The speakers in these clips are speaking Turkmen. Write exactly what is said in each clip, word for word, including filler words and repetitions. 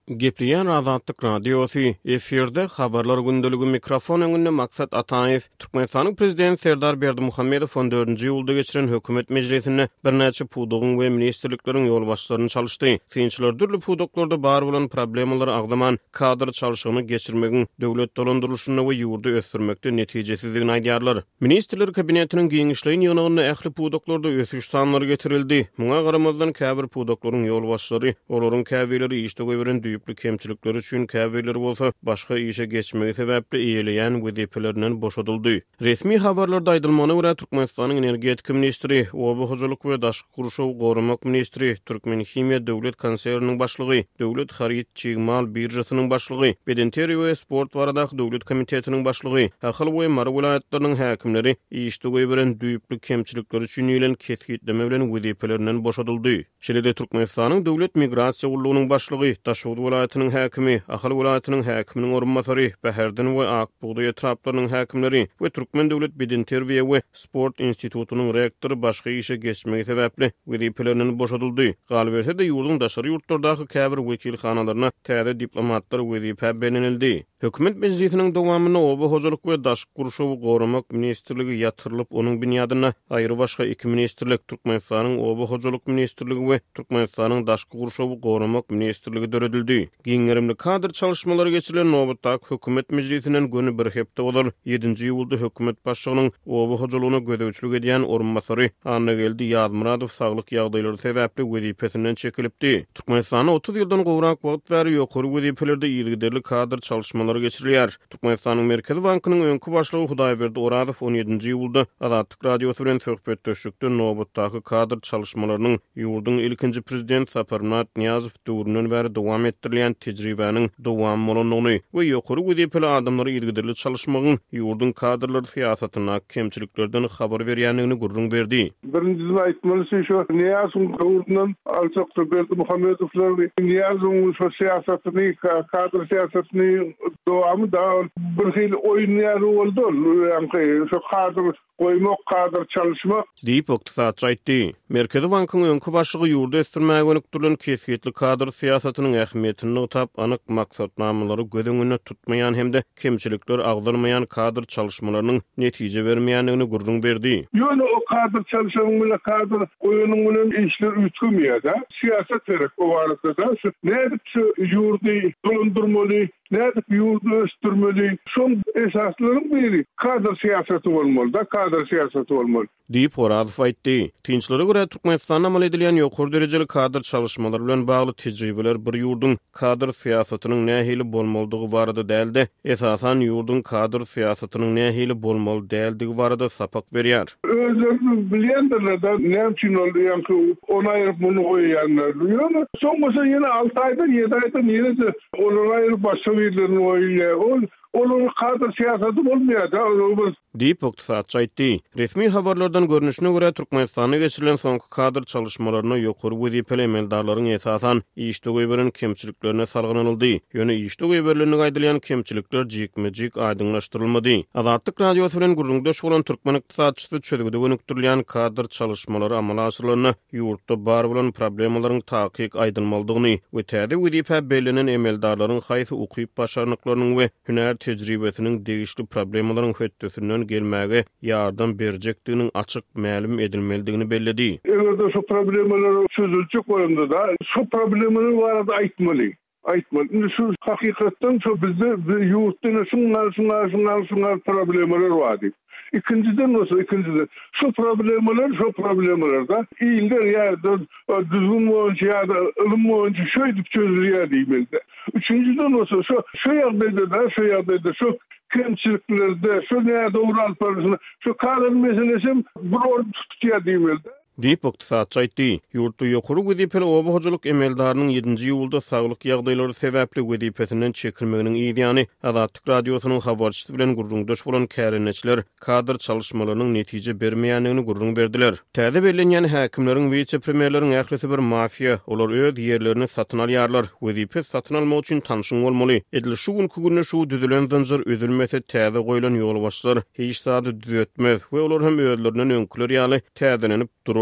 Gepriyan Azatlyk Radiosu efirde habarlar gündölügi mikrofon öňünde Maksat Ataev Türkmenistanyň prezidenti Serdar Berdimuhammedow on dördünji ýylda geçiren hökümet mejlisinde bir näçe pudugyň we ministrlikleriň ýolbaşçylaryny çalyşdy. Synçylar dürli pudoklarda bar bolan problemleri agdaman kadr çalyşygyny geçirmegiň döwlet dolandyrylşyny we ýurdu ösdürmekde netijesizligini aýdýarlar. Ministrler kabinetiniň giňişliği ýygynyna ähli pudoklarda ösüş sanlary getirildi. Muňa garamazdan käbir pudoklaryň ýolbaşçylary olaryň käbileri işde goýberen düýüklü kemçilikleri üçin käbileri bolsa başga işe geçmegi sebäpli iýeleýän wezipelerinden boşadyldy. Resmi habarlarda aýdylmana görä Türkmenistanyň energetika ministri, oba hojalyk we daşky guruşaw gorumak ministri, Türkmen Himiýa döwlet konserniniň başlygy, döwlet haryt çygmal birjasynyň başlygy, Bedenteri we sport baradaky döwlet komitetiniň başlygy, Ahal we Mar vilayatlarynyň häkimleri işde goýberen düýüklü kemçilikleri üçin ýylan ketgitleme bilen wezipelerinden boşadyldy. Şeýle-de Türkmenistanyň döwlet migrasiýa gurulunyň başlygy, Daşowut vilayatynyň häkimi, Ahal vilayatynyň häkiminiň orunmasary, Bäherden we Akbuğda etraplarynyň häkimleri we Türkmen döwlet Bedenteri we sport institutunyň rektory başga işe geçmegi sebäpli wezipelerinden boşadyldy. Galberse de ýurdun daşary ýurtlardaky käbir wekilhanalaryna täze diplomatlar wezipe berenildi. Hökümet meclisiniň dowamyna oba hojalyk we daşky guruşaw gorumak ministrligi ýatyrylyp onuň binýadyna aýry başga iki ministrlik Türkmenistanyň oba hojalyk ministrligi we Türkmenistanyň daşky guruşaw gorumak ministrligi döredildi. Giňerimli kadr çalyşmalary geçirilen nowatdaky hökümet meclisinden göni bir hepde bolar. ýedinji ýylda hökümet başlygynyň oba hojalygyna gödäwçilik edýän orunmasary Annageldi Ýazmuradow saglyk ýagdaýlary sebäpli wezipesinden çekilipdi. Türkmenistanyň otuz ýyldan gowrak wagt bäri ýokary wezipelerde ýylgyderli kadr çalyşmalary geçirilýär. Türkmenistanyň Merkezi Bankynyň öňkü başlygy Hudaýberdi Oradow on ýedinji ýylda Azatlyk radiosu bilen söhbetdeşlikde nowatdaky kadr çalyşmalarynyň ýurdun ilkinji prezident Saparmat Niyazow döwründen bäri dowam etdirilýän tejribäniň dowam bolanyny we ýokary wezipeli adamlary ýylgyderli çalyşmagyň ýurdun kadrlary siýasatyna kemçiliklerden habar berýändigini gurrun berdi. Birinji aýtmaly şu Niyazow döwründen alçak Berdimuhammedowlar Niyazow şu siýasatyny kadr siýasatyny dowamy da bir hil oýnýar boldy. Ýani şu kadr goýmak, kadr çalyşmak diýip oktasat aýtdy. Merkezi Bankynyň öňkü başlygy ýurdu ösdürmäge gönükdirilen kesgitli kadr siýasatynyň ähmiýetini utap, anyk maksatnamalary gödüňüne tutmaýan hemde kemçilikler agdyrmaýan kadr çalyşmalarynyň netije bermeýändigini gurrun berdi. Ýöne o kadr çalyşanyň bilen kadr goýunyň bilen işler ütgümýär-de. Siýasat gerek o barada da. Näde şu ýurdu dolandyrmaly, näde ýurdu ösdürmeli. Şol esaslaryň biri kadr siýasaty bolmaly da, kadr siýasaty bolmaly. Diýip Oradow aýtdy. Tinçlere görä Türkmenistanda amal edilýän ýokary derejeli kadr çalyşmalary bilen bagly tejribeler bir ýurdun kadr siýasatynyň nähili bolmalydygy barada däldi. Esasan ýurdun kadr siýasatynyň nähili bolmaly däldigi barada sapak berýär. Özleri bilýändirler da näçin ýa-ni ona aýryp muny goýýanlar. Ýöne soňmasa ýene alty aýda, ýedi aýda ýene olara aýryp başga birlerini goýýar. Onun kadr siýasaty bolmaýar da. Diýip oktasat aýtdy. Resmi habarlardan görnüşine görä Türkmenistanyň geçirilen soňky kadr çalyşmalaryna ýokary wezipeli emeldarlaryň esasan işde goýberen kemçiliklerine salgynanyldy. Ýöne işde goýberlerini gaýdylýan kemçilikler jikme-jik aýdyňlaşdyrylmady. Azatlyk radiosu bilen gurrundaş bolan türkmen ykdysatçysy çözgüde gönükdirilen kadr çalyşmalary amala aşyrylaryny ýurtda bar bolan problemalaryň takyk aýdylmalydygyny we täze wezipe belenen emeldarlaryň haýsy ukyp başarnyklarynyň we hüner tejribesiniň degişli problemalaryň hötdesinden gelmäge ýardam berjekdiginiň açyk ma'lum edilmelidigini belledi. Eger şu problemler çözüljek bolanda da şu problemleri barada aýtmaly. Aýtmaly. Şu hakykatdan şu bizde ýurtda şunlar şunlar şunlar şunlar problemler bar. İkinciden olsa ikinciden şu problemler şu problemler da iýilder ýa-da düzgün bolunca ýa-da ılym bolunca şöýdip çözülýär diýmeli. Üçüncüden olsa şu şu ýagdaýda da şu ýagdaýda şu kemçiliklerde şu näde ural parasını şu kadr meselesi bir ordu tutýar diýmeli. Diýip oktasat aýtdy. Ýurtda ýokary wezipeli oba hojalyk emeldarynyň ýedinji ýylda saglyk ýagdaýlary sebäpli wezipesinden çekilmeginiň ýa-ni Azatlyk radiosynyň habarçysy bilen gurrundaş bolan kärençiler kadr çalyşmalarynyň netije bermeýändigini gurrun berdiler. Täze bellenýän häkimleriň wiçe premierleriň ählisi bir mafiýa, olar öz ýerlerini satyn alýarlar. Wezipe satyn almak üçin tanşyň bolmaly. Edil şu günkü günde şu düzülen zanjyr ödülmese täze goýulan ýolbaşçylar hiç sady düzetmez we olar hem özlerinden öňküler ýaly täzelenip durur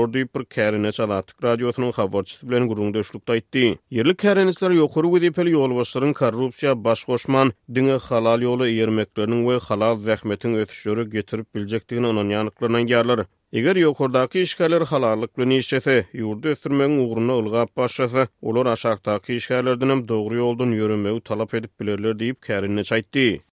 bolor diýip bir Kärineç Azatlyk radiosynyň habarçysy bilen gurulmuşlukda aýtdy. Yerli kärineçler ýokary wezipeli ýolbaşlaryň korrupsiýa baş goşman diňe halal ýoly eýermekleriniň we halal zähmetiň ötüşleri getirip biljekdigine onanýanlyklaryna ýarlar. Eger ýokardaky işgärler halallyk bilen işlese, ýurdu ösürmegiň ugruna ılgap başlasa, olar aşagdaky işgärlerden hem dogry ýoldan ýörünmegi talap edip bilerler diýip Kärineç aýtdy.